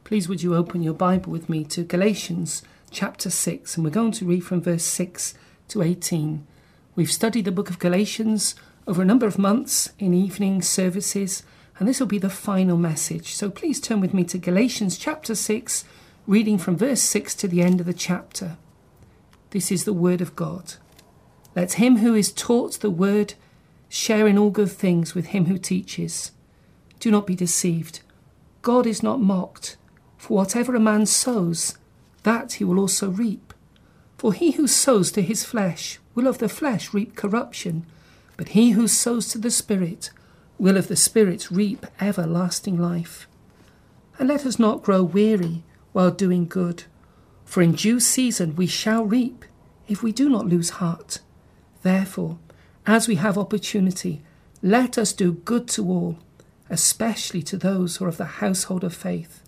Please would you open your Bible with me to Galatians chapter 6, and we're going to read from verse 6 to 18. We've studied the book of Galatians over a number of months in evening services, and this will be the final message. So please turn with me to Galatians chapter 6, reading from verse 6 to the end of the chapter. This is the word of God. Let him who is taught the word share in all good things with him who teaches. Do not be deceived. God is not mocked. For whatever a man sows, that he will also reap. For he who sows to his flesh will of the flesh reap corruption, but he who sows to the Spirit will of the Spirit reap everlasting life. And let us not grow weary while doing good, for in due season we shall reap, if we do not lose heart. Therefore, as we have opportunity, let us do good to all, especially to those who are of the household of faith.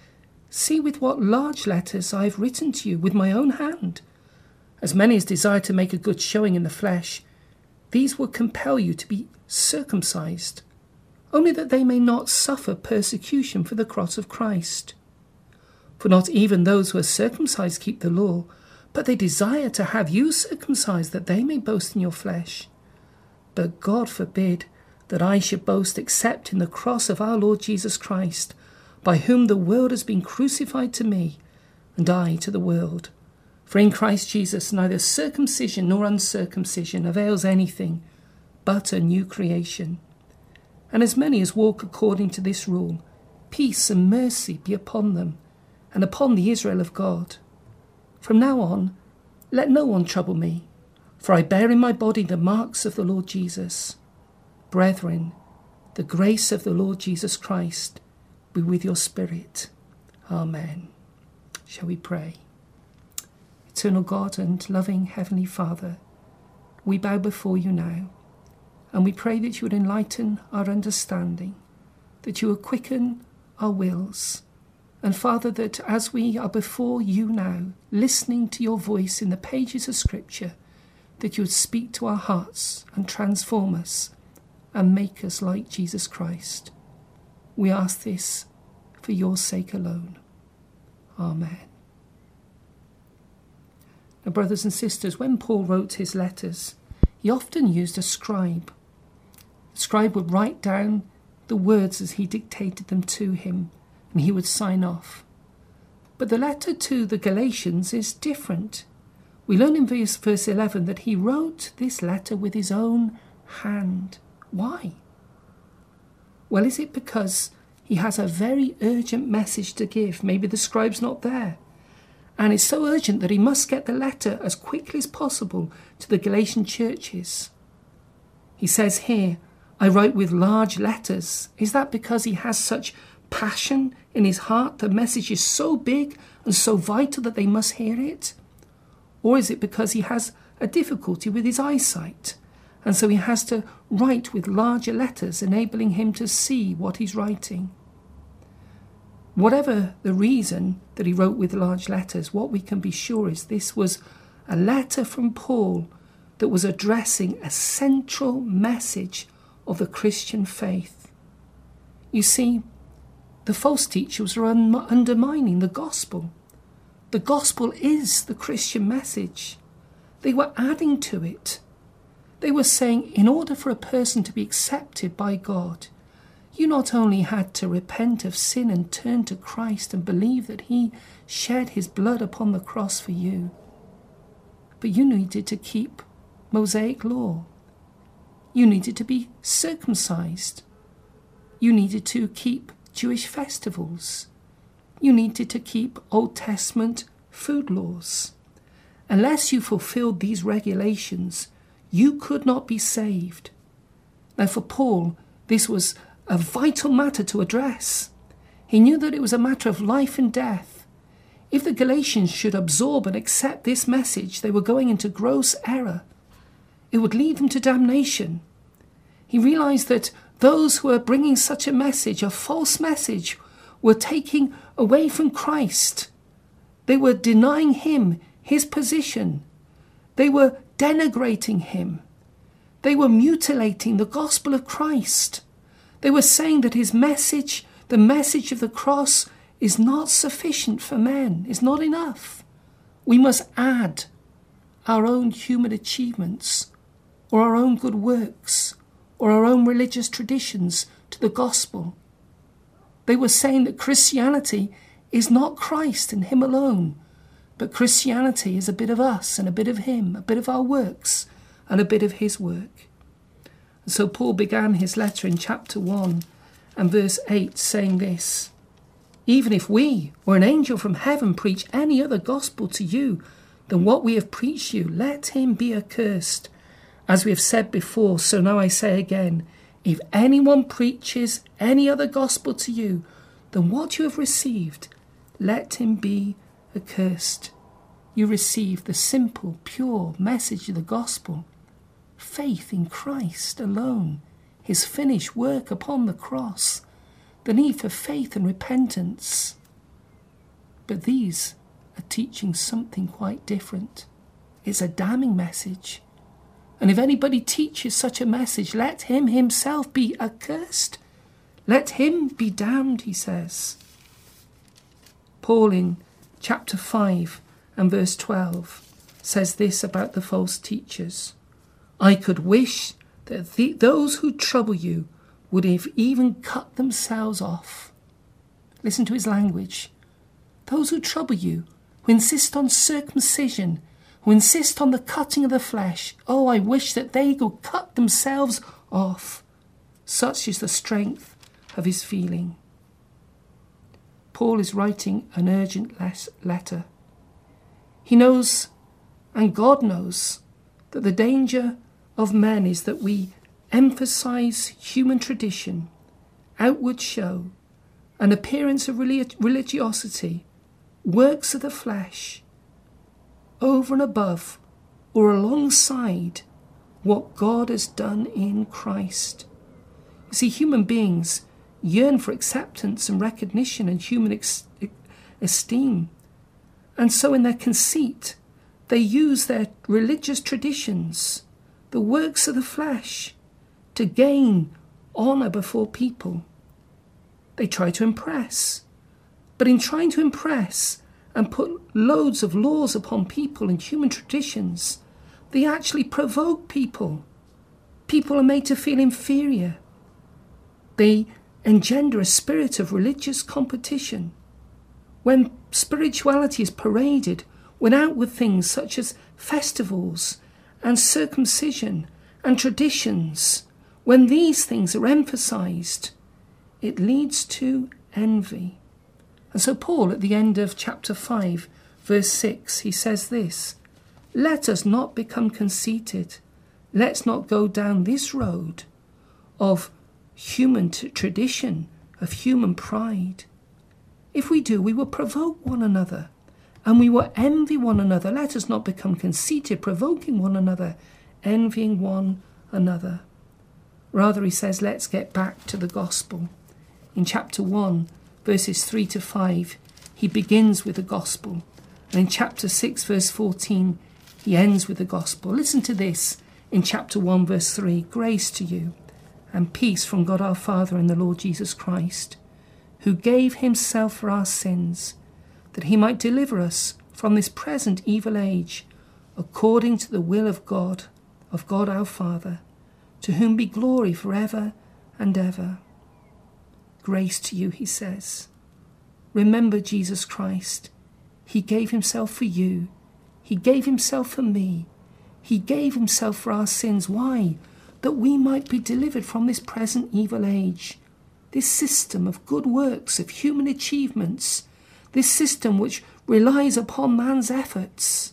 See with what large letters I have written to you with my own hand. As many as desire to make a good showing in the flesh, these will compel you to be circumcised, only that they may not suffer persecution for the cross of Christ. For not even those who are circumcised keep the law, but they desire to have you circumcised, that they may boast in your flesh. But God forbid that I should boast except in the cross of our Lord Jesus Christ, by whom the world has been crucified to me, and I to the world. For in Christ Jesus neither circumcision nor uncircumcision avails anything, but a new creation. And as many as walk according to this rule, peace and mercy be upon them, and upon the Israel of God. From now on, let no one trouble me, for I bear in my body the marks of the Lord Jesus. Brethren, the grace of the Lord Jesus Christ be with your spirit. Amen. Shall we pray? Eternal God and loving Heavenly Father, we bow before you now, and we pray that you would enlighten our understanding, that you would quicken our wills, and Father, that as we are before you now, listening to your voice in the pages of Scripture, that you would speak to our hearts and transform us and make us like Jesus Christ. We ask this for your sake alone. Amen. Now, brothers and sisters, when Paul wrote his letters, he often used a scribe. The scribe would write down the words as he dictated them to him, and he would sign off. But the letter to the Galatians is different. We learn in verse 11 that he wrote this letter with his own hand. Why? Well, is it because he has a very urgent message to give? Maybe the scribe's not there. And it's so urgent that he must get the letter as quickly as possible to the Galatian churches. He says here, I write with large letters. Is that because he has such passion in his heart? The message is so big and so vital that they must hear it? Or is it because he has a difficulty with his eyesight, and so he has to write with larger letters, enabling him to see what he's writing? Whatever the reason that he wrote with large letters, what we can be sure is this was a letter from Paul that was addressing a central message of the Christian faith. You see, the false teachers were undermining the gospel. The gospel is the Christian message. They were adding to it. They were saying, in order for a person to be accepted by God, you not only had to repent of sin and turn to Christ and believe that he shed his blood upon the cross for you, but you needed to keep Mosaic law. You needed to be circumcised. You needed to keep Jewish festivals. You needed to keep Old Testament food laws. Unless you fulfilled these regulations, you could not be saved. Now, for Paul, this was a vital matter to address. He knew that it was a matter of life and death. If the Galatians should absorb and accept this message, they were going into gross error. It would lead them to damnation. He realized that those who were bringing such a message, a false message, were taking away from Christ. They were denying him his position. They were denigrating him. They were mutilating the gospel of Christ. They were saying that his message, the message of the cross, is not sufficient for men, is not enough. We must add our own human achievements or our own good works or our own religious traditions to the gospel. They were saying that Christianity is not Christ and him alone, but Christianity is a bit of us and a bit of him, a bit of our works and a bit of his work. And so Paul began his letter in chapter 1 and verse 8 saying this: even if we or an angel from heaven preach any other gospel to you than what we have preached you, let him be accursed. As we have said before, so now I say again, if anyone preaches any other gospel to you than what you have received, let him be accursed. You receive the simple, pure message of the gospel, faith in Christ alone, his finished work upon the cross, the need for faith and repentance. But these are teaching something quite different. It's a damning message. And if anybody teaches such a message, let him himself be accursed. Let him be damned, he says. Paul in chapter 5 and verse 12 says this about the false teachers: I could wish that those who trouble you would have even cut themselves off. Listen to his language. Those who trouble you, who insist on circumcision, who insist on the cutting of the flesh, oh, I wish that they could cut themselves off. Such is the strength of his feeling. Paul is writing an urgent letter. He knows, and God knows, that the danger of men is that we emphasize human tradition, outward show, an appearance of religiosity, works of the flesh, over and above or alongside what God has done in Christ. You see, human beings yearn for acceptance and recognition and human esteem. And so in their conceit, they use their religious traditions, the works of the flesh, to gain honour before people. They try to impress. But in trying to impress and put loads of laws upon people and human traditions, they actually provoke people. People are made to feel inferior. They engender a spirit of religious competition. When spirituality is paraded, when outward things such as festivals and circumcision and traditions, when these things are emphasized, it leads to envy. And so Paul, at the end of chapter 5, verse 6, he says this: let us not become conceited. Let's not go down this road of human tradition, of human pride. If we do, we will provoke one another and we will envy one another. Let us not become conceited, provoking one another, envying one another. Rather, he says, let's get back to the gospel. In chapter 1, verses 3 to 5, he begins with the gospel. And in chapter 6, verse 14, he ends with the gospel. Listen to this in chapter 1, verse 3. Grace to you and peace from God our Father and the Lord Jesus Christ, who gave himself for our sins, that he might deliver us from this present evil age, according to the will of God our Father, to whom be glory forever and ever. Grace to you, he says. Remember Jesus Christ. He gave himself for you. He gave himself for me. He gave himself for our sins. Why? That we might be delivered from this present evil age. This system of good works, of human achievements. This system which relies upon man's efforts.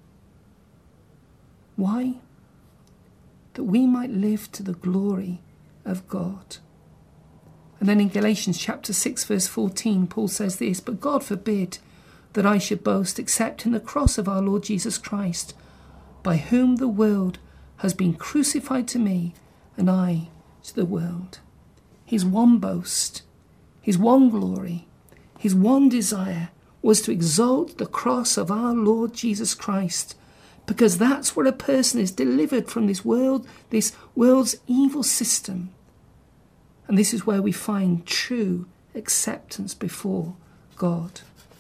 Why? That we might live to the glory of God. And then in Galatians chapter 6 verse 14, Paul says this: but God forbid that I should boast except in the cross of our Lord Jesus Christ, by whom the world has been crucified to me and I to the world. His one boast, his one glory, his one desire was to exalt the cross of our Lord Jesus Christ, because that's where a person is delivered from this world's evil system. And this is where we find true acceptance before God.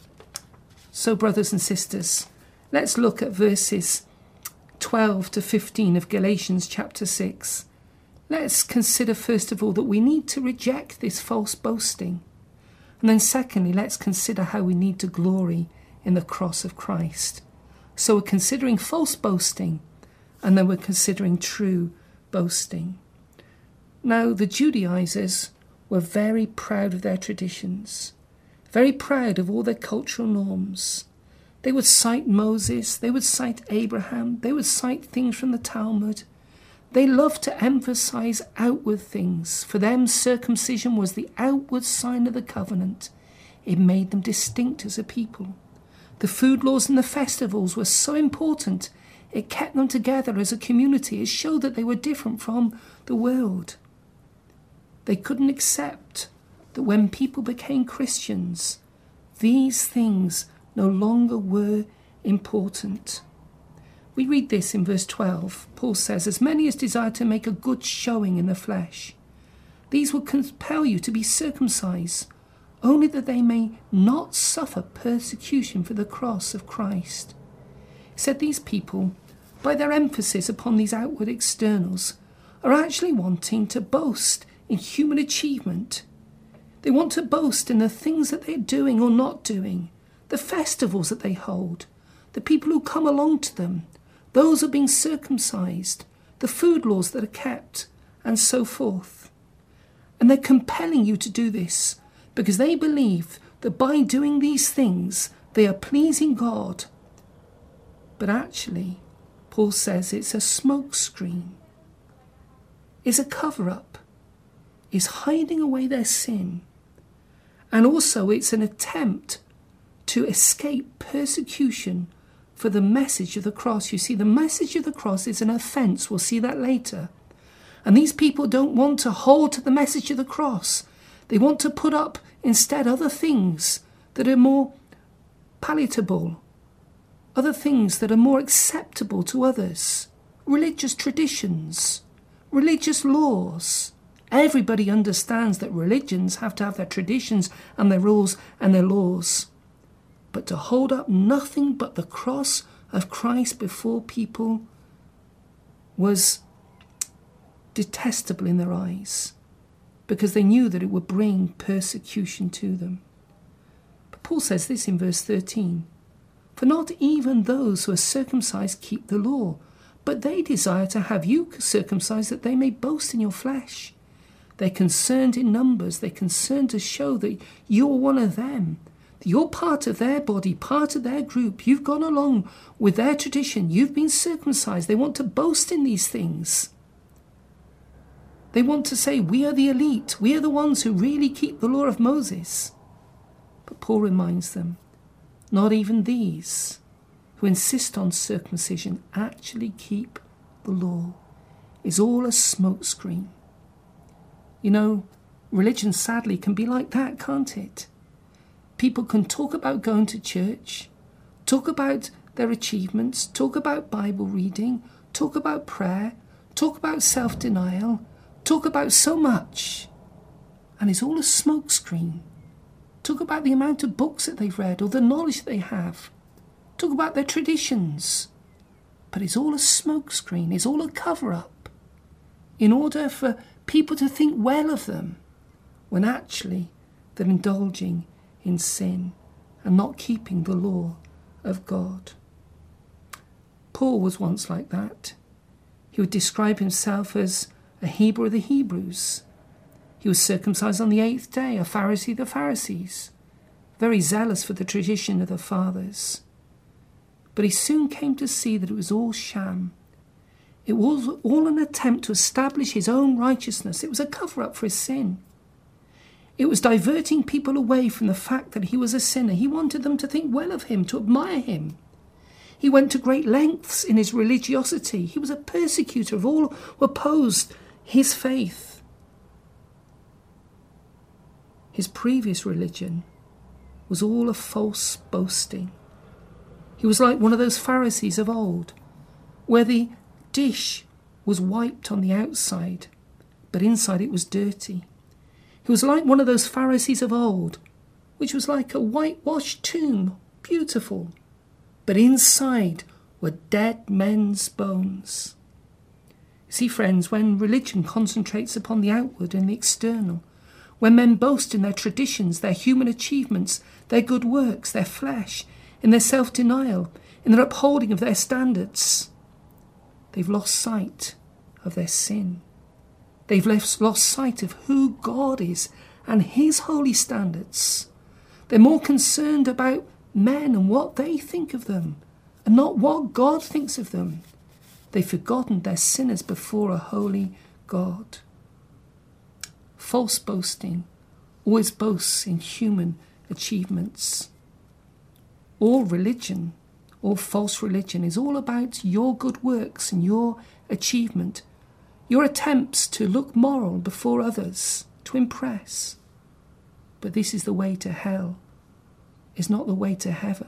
So, brothers and sisters, let's look at verses 12 to 15 of Galatians chapter 6. Let's consider first of all that we need to reject this false boasting. And then secondly, let's consider how we need to glory in the cross of Christ. So we're considering false boasting, and then we're considering true boasting. Now, the Judaizers were very proud of their traditions, very proud of all their cultural norms. They would cite Moses, they would cite Abraham, they would cite things from the Talmud. They loved to emphasize outward things. For them, circumcision was the outward sign of the covenant. It made them distinct as a people. The food laws and the festivals were so important. It kept them together as a community. It showed that they were different from the world. They couldn't accept that when people became Christians, these things no longer were important. We read this in verse 12. Paul says, as many as desire to make a good showing in the flesh, these will compel you to be circumcised, only that they may not suffer persecution for the cross of Christ. He said these people, by their emphasis upon these outward externals, are actually wanting to boast in human achievement. They want to boast in the things that they're doing or not doing, the festivals that they hold, the people who come along to them, those who are being circumcised, the food laws that are kept, and so forth. And they're compelling you to do this because they believe that by doing these things, they are pleasing God. But actually, Paul says it's a smokescreen, it's a cover-up, it's hiding away their sin. And also it's an attempt to escape persecution for the message of the cross. You see, the message of the cross is an offence. We'll see that later. And these people don't want to hold to the message of the cross. They want to put up instead other things that are more palatable, other things that are more acceptable to others, religious traditions, religious laws. Everybody understands that religions have to have their traditions and their rules and their laws. But to hold up nothing but the cross of Christ before people was detestable in their eyes, because they knew that it would bring persecution to them. But Paul says this in verse 13, for not even those who are circumcised keep the law, but they desire to have you circumcised that they may boast in your flesh. They're concerned in numbers. They're concerned to show that you're one of them. You're part of their body, part of their group. You've gone along with their tradition. You've been circumcised. They want to boast in these things. They want to say, we are the elite. We are the ones who really keep the law of Moses. But Paul reminds them, not even these who insist on circumcision actually keep the law. It's all a smokescreen. You know, religion sadly can be like that, can't it? People can talk about going to church, talk about their achievements, talk about Bible reading, talk about prayer, talk about self-denial, talk about so much. And it's all a smokescreen. Talk about the amount of books that they've read or the knowledge that they have. Talk about their traditions. But it's all a smokescreen. It's all a cover-up in order for people to think well of them when actually they're indulging in sin and not keeping the law of God. Paul was once like that. He would describe himself as a Hebrew of the Hebrews. He was circumcised on the 8th day, a Pharisee of the Pharisees, very zealous for the tradition of the fathers. But he soon came to see that it was all sham. It was all an attempt to establish his own righteousness. It was a cover-up for his sin. It was diverting people away from the fact that he was a sinner. He wanted them to think well of him, to admire him. He went to great lengths in his religiosity. He was a persecutor of all who opposed his faith. His previous religion was all a false boasting. He was like one of those Pharisees of old, where the dish was wiped on the outside, but inside it was dirty. He was like one of those Pharisees of old, which was like a whitewashed tomb, beautiful. But inside were dead men's bones. See, friends, when religion concentrates upon the outward and the external, when men boast in their traditions, their human achievements, their good works, their flesh, in their self-denial, in their upholding of their standards, they've lost sight of their sin. They've lost sight of who God is and his holy standards. They're more concerned about men and what they think of them, and not what God thinks of them. They've forgotten they're sinners before a holy God. False boasting always boasts in human achievements. All religion, all false religion, is all about your good works and your achievement, your attempts to look moral before others, to impress. But this is the way to hell, is not the way to heaven.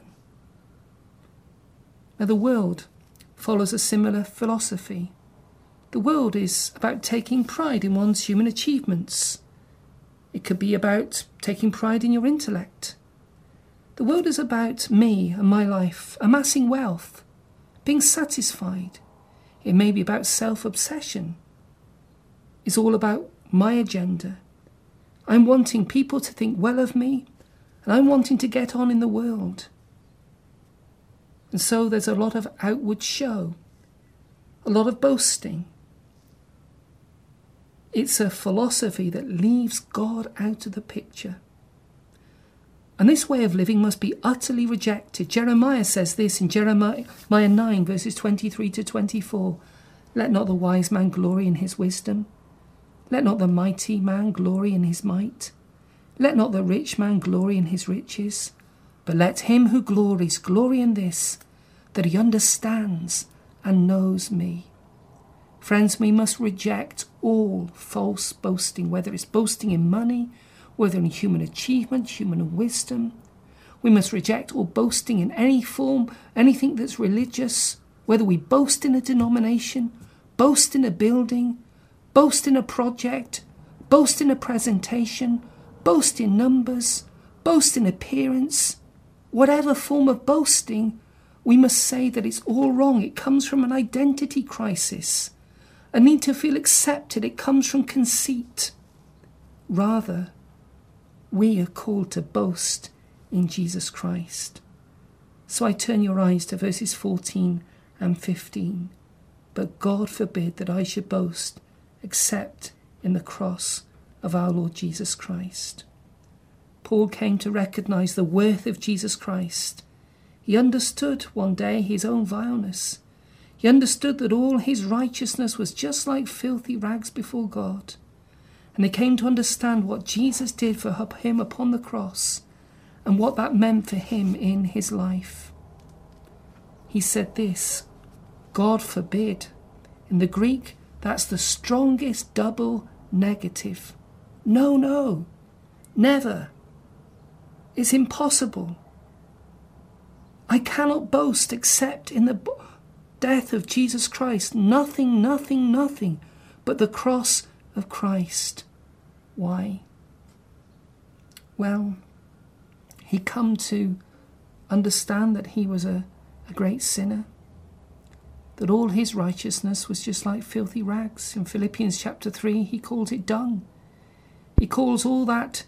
Now the world follows a similar philosophy. The world is about taking pride in one's human achievements. It could be about taking pride in your intellect. The world is about me and my life, amassing wealth, being satisfied. It may be about self-obsession. It's all about my agenda. I'm wanting people to think well of me, and I'm wanting to get on in the world. And so there's a lot of outward show, a lot of boasting. It's a philosophy that leaves God out of the picture. And this way of living must be utterly rejected. Jeremiah says this in Jeremiah 9, verses 23 to 24. Let not the wise man glory in his wisdom. Let not the mighty man glory in his might. Let not the rich man glory in his riches. But let him who glories glory in this, that he understands and knows me. Friends, we must reject all false boasting, whether it's boasting in money, whether in human achievement, human wisdom. We must reject all boasting in any form, anything that's religious, whether we boast in a denomination, boast in a building, boast in a project, boast in a presentation, boast in numbers, boast in appearance. Whatever form of boasting, we must say that it's all wrong. It comes from an identity crisis, a need to feel accepted. It comes from conceit. Rather, we are called to boast in Jesus Christ. So I turn your eyes to verses 14 and 15. But God forbid that I should boast except in the cross of our Lord Jesus Christ. Paul came to recognize the worth of Jesus Christ. He understood one day his own vileness. He understood that all his righteousness was just like filthy rags before God. And he came to understand what Jesus did for him upon the cross and what that meant for him in his life. He said this, God forbid. In the Greek, that's the strongest double negative. No, never. It's impossible. I cannot boast except in the death of Jesus Christ. Nothing but the cross of Christ. Why? Well, he come to understand that he was a great sinner, that all his righteousness was just like filthy rags. In Philippians chapter 3, he calls it dung. He calls all that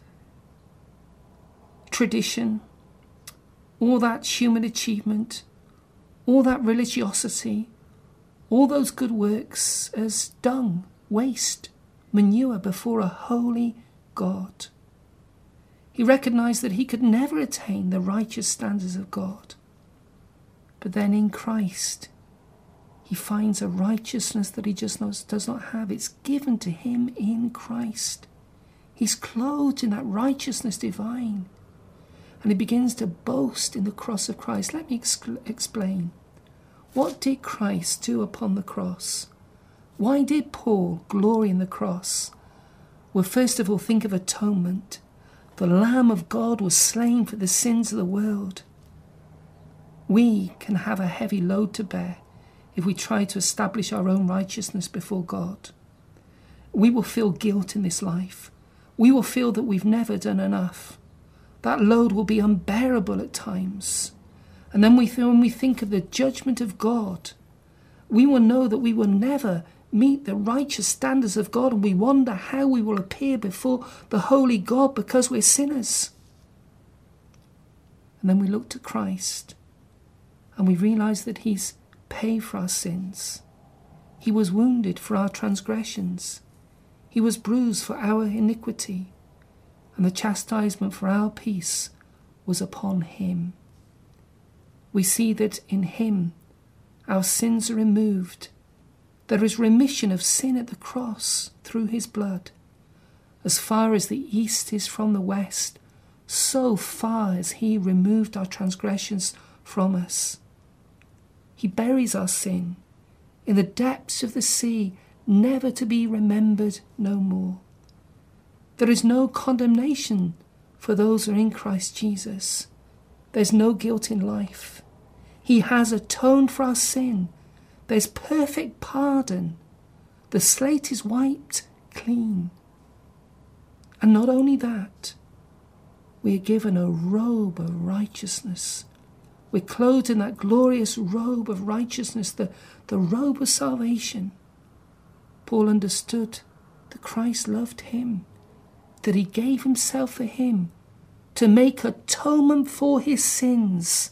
tradition, all that human achievement, all that religiosity, all those good works as dung, waste, manure before a holy God. He recognized that he could never attain the righteous standards of God. But then in Christ, he finds a righteousness that he just does not have. It's given to him in Christ. He's clothed in that righteousness divine. And he begins to boast in the cross of Christ. Let me explain. What did Christ do upon the cross? Why did Paul glory in the cross? Well, first of all, think of atonement. The Lamb of God was slain for the sins of the world. We can have a heavy load to bear if we try to establish our own righteousness before God. We will feel guilt in this life. We will feel that we've never done enough, that load will be unbearable at times. And then when we think of the judgment of God, we will know that we will never meet the righteous standards of God, and we wonder how we will appear before the holy God because we're sinners. And then we look to Christ and we realize that he's paid for our sins. He was wounded for our transgressions. He was bruised for our iniquity. And the chastisement for our peace was upon him. We see that in him our sins are removed. There is remission of sin at the cross through his blood. As far as the east is from the west, so far has he removed our transgressions from us. He buries our sin in the depths of the sea, never to be remembered no more. There is no condemnation for those who are in Christ Jesus. There's no guilt in life. He has atoned for our sin. There's perfect pardon. The slate is wiped clean. And not only that, we are given a robe of righteousness. We're clothed in that glorious robe of righteousness, the robe of salvation. Paul understood that Christ loved him, that he gave himself for him to make atonement for his sins.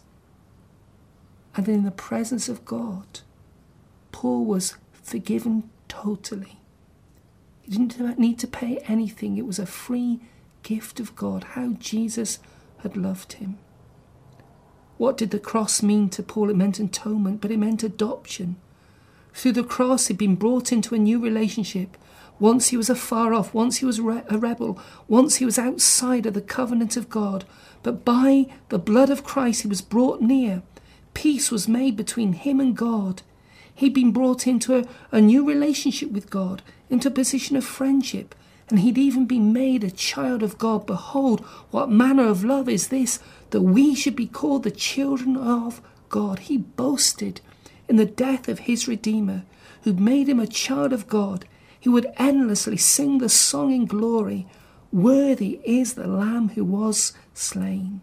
And in the presence of God, Paul was forgiven totally. He didn't need to pay anything. It was a free gift of God, how Jesus had loved him. What did the cross mean to Paul? It meant atonement, but it meant adoption. Through the cross, he'd been brought into a new relationship. Once he was afar off, once he was a rebel, once he was outside of the covenant of God. But by the blood of Christ, he was brought near. Peace was made between him and God. He'd been brought into a new relationship with God, into a position of friendship, and he'd even been made a child of God. Behold, what manner of love is this, that we should be called the children of God. He boasted in the death of his Redeemer, who made him a child of God. He would endlessly sing the song in glory, worthy is the Lamb who was slain.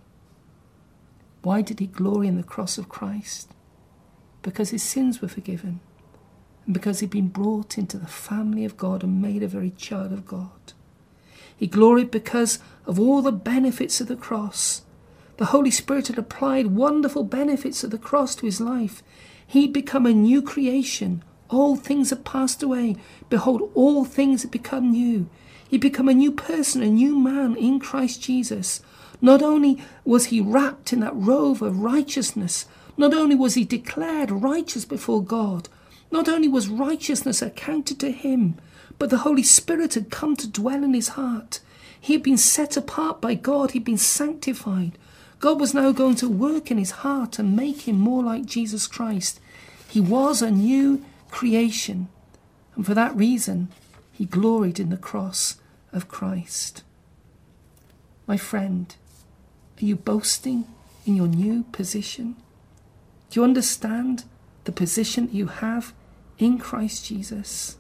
Why did he glory in the cross of Christ? Because his sins were forgiven, and because he'd been brought into the family of God and made a very child of God. He gloried because of all the benefits of the cross. The Holy Spirit had applied wonderful benefits of the cross to his life. He'd become a new creation. Old things had passed away. Behold, all things had become new. He'd become a new person, a new man in Christ Jesus. Not only was he wrapped in that robe of righteousness, not only was he declared righteous before God, not only was righteousness accounted to him, but the Holy Spirit had come to dwell in his heart. He had been set apart by God. He'd been sanctified. God was now going to work in his heart and make him more like Jesus Christ. He was a new creation, and for that reason, he gloried in the cross of Christ. My friend, are you boasting in your new position? Do you understand the position that you have in Christ Jesus?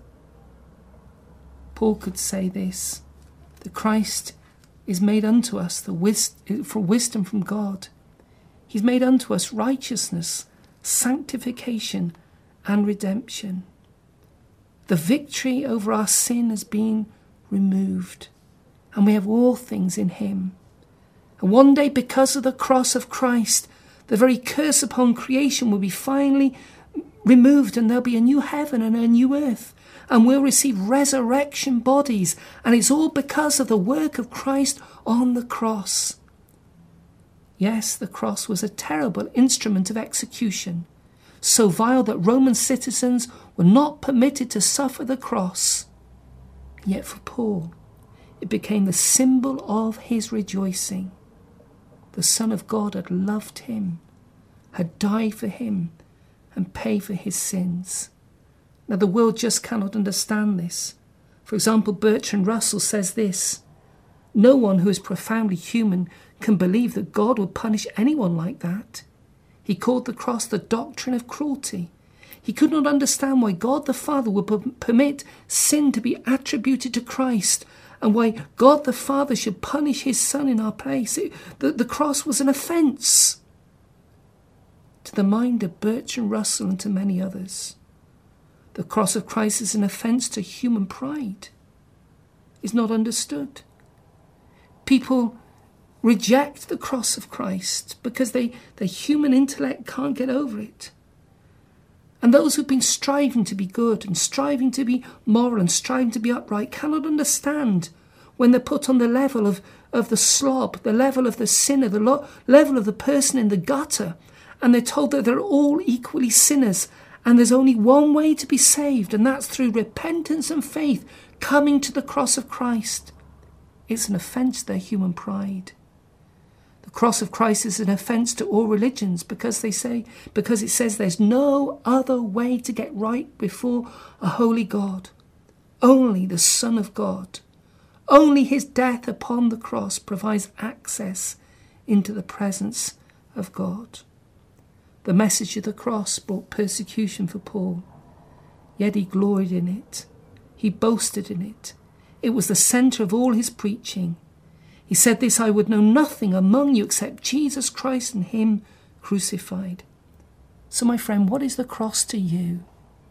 Paul could say this, that Christ is made unto us for wisdom from God. He's made unto us righteousness, sanctification, and redemption. The victory over our sin has been removed, and we have all things in him. And one day, because of the cross of Christ, the very curse upon creation will be finally removed, and there'll be a new heaven and a new earth, and we'll receive resurrection bodies, and it's all because of the work of Christ on the cross. Yes, the cross was a terrible instrument of execution, so vile that Roman citizens were not permitted to suffer the cross. Yet for Paul, it became the symbol of his rejoicing. The Son of God had loved him, had died for him, and paid for his sins. Now, the world just cannot understand this. For example, Bertrand Russell says this: no one who is profoundly human can believe that God would punish anyone like that. He called the cross the doctrine of cruelty. He could not understand why God the Father would permit sin to be attributed to Christ and why God the Father should punish his Son in our place. The cross was an offence to the mind of Bertrand Russell and to many others. The cross of Christ is an offence to human pride. It's not understood. People reject the cross of Christ because their human intellect can't get over it. And those who've been striving to be good and striving to be moral and striving to be upright cannot understand when they're put on the level of the slob, the level of the sinner, the level of the person in the gutter, and they're told that they're all equally sinners and there's only one way to be saved, and that's through repentance and faith coming to the cross of Christ. It's an offence to their human pride. The cross of Christ is an offence to all religions because it says there's no other way to get right before a holy God. Only the Son of God. Only his death upon the cross provides access into the presence of God. The message of the cross brought persecution for Paul, yet he gloried in it. He boasted in it. It was the centre of all his preaching. He said this, I would know nothing among you except Jesus Christ and him crucified. So my friend, what is the cross to you?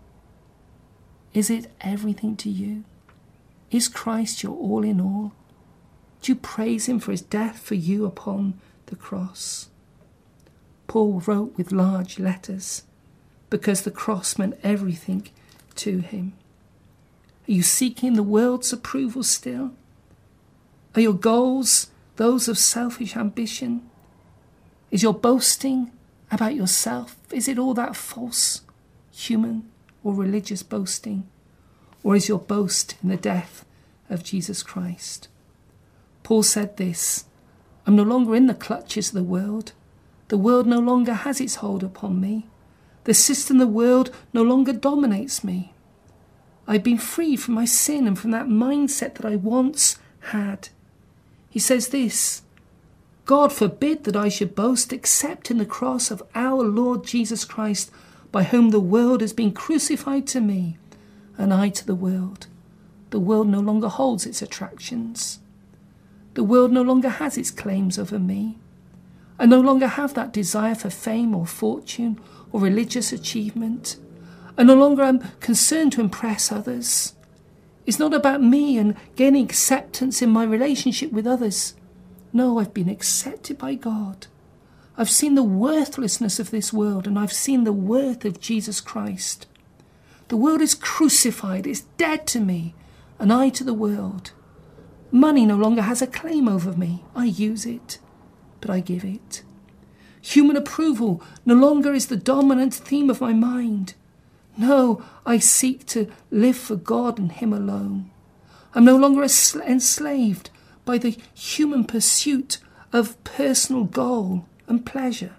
Is it everything to you? Is Christ your all in all? Do you praise him for his death for you upon the cross? Paul wrote with large letters because the cross meant everything to him. Are you seeking the world's approval still? Are your goals those of selfish ambition? Is your boasting about yourself? Is it all that false, human or religious boasting? Or is your boast in the death of Jesus Christ? Paul said this, I'm no longer in the clutches of the world. The world no longer has its hold upon me. The system of the world no longer dominates me. I've been free from my sin and from that mindset that I once had. He says this, God forbid that I should boast except in the cross of our Lord Jesus Christ, by whom the world has been crucified to me, and I to the world. The world no longer holds its attractions. The world no longer has its claims over me. I no longer have that desire for fame or fortune or religious achievement. I no longer am concerned to impress others. It's not about me and gaining acceptance in my relationship with others. No, I've been accepted by God. I've seen the worthlessness of this world and I've seen the worth of Jesus Christ. The world is crucified, it's dead to me, and I to the world. Money no longer has a claim over me. I use it, but I give it. Human approval no longer is the dominant theme of my mind. No, I seek to live for God and him alone. I'm no longer enslaved by the human pursuit of personal goal and pleasure.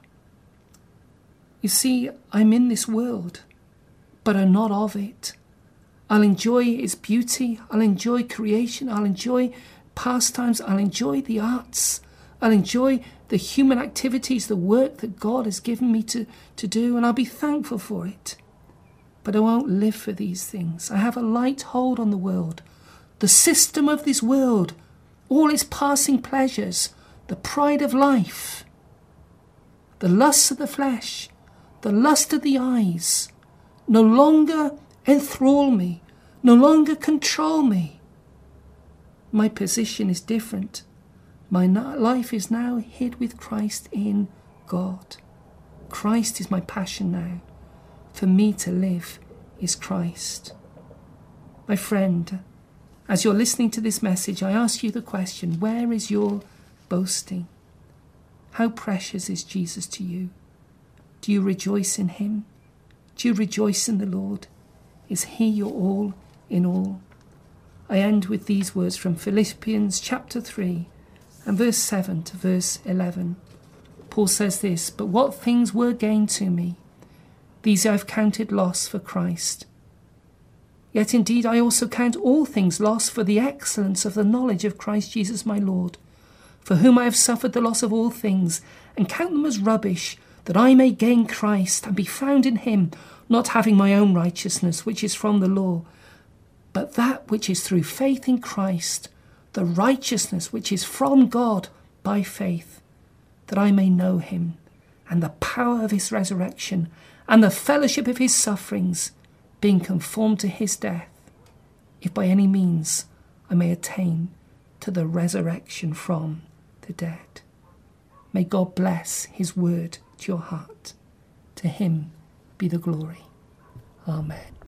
You see, I'm in this world, but I'm not of it. I'll enjoy its beauty, I'll enjoy creation, I'll enjoy pastimes, I'll enjoy the arts, I'll enjoy the human activities, the work that God has given me to do, and I'll be thankful for it. But I won't live for these things. I have a light hold on the world, the system of this world, all its passing pleasures, the pride of life, the lust of the flesh, the lust of the eyes, no longer enthrall me, no longer control me. My position is different. My life is now hid with Christ in God. Christ is my passion now. For me to live is Christ. My friend, as you're listening to this message, I ask you the question, where is your boasting? How precious is Jesus to you? Do you rejoice in him? Do you rejoice in the Lord? Is he your all in all? I end with these words from Philippians chapter 3 and verse 7 to verse 11. Paul says this, but what things were gained to me, these I've counted loss for Christ. Yet indeed I also count all things loss for the excellence of the knowledge of Christ Jesus my Lord, for whom I have suffered the loss of all things, and count them as rubbish, that I may gain Christ and be found in him, not having my own righteousness, which is from the law, but that which is through faith in Christ, the righteousness which is from God by faith, that I may know him, and the power of his resurrection, and the fellowship of his sufferings, being conformed to his death, if by any means I may attain to the resurrection from the dead. May God bless his word to your heart. To him be the glory. Amen.